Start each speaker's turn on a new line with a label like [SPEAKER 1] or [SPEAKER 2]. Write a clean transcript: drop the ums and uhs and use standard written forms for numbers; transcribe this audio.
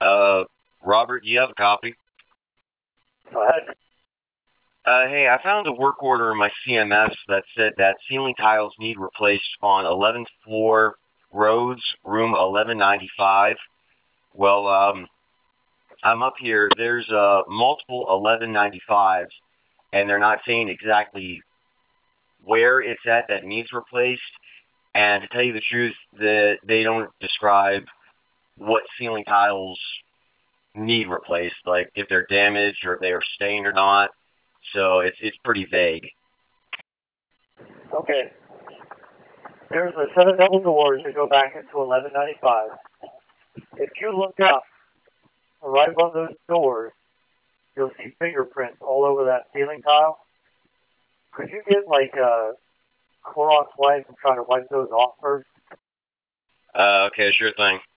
[SPEAKER 1] Uh, Robert, you have a copy?
[SPEAKER 2] Go ahead.
[SPEAKER 1] Hey, I found a work order in my CMS that said that ceiling tiles need replaced on 11th floor Rhodes, room 1195. Well, I'm up here. There's multiple 1195s, and they're not saying exactly where it's at that needs replaced. And to tell you the truth, they don't describe what ceiling tiles need replaced, like if they're damaged or if they are stained or not. So it's pretty vague.
[SPEAKER 2] Okay. There's a set of double doors that go back into 1195. If you look up right above those doors, you'll see fingerprints all over that ceiling tile. Could you get like a Clorox wipe and try to wipe those off first?
[SPEAKER 1] Okay, sure thing.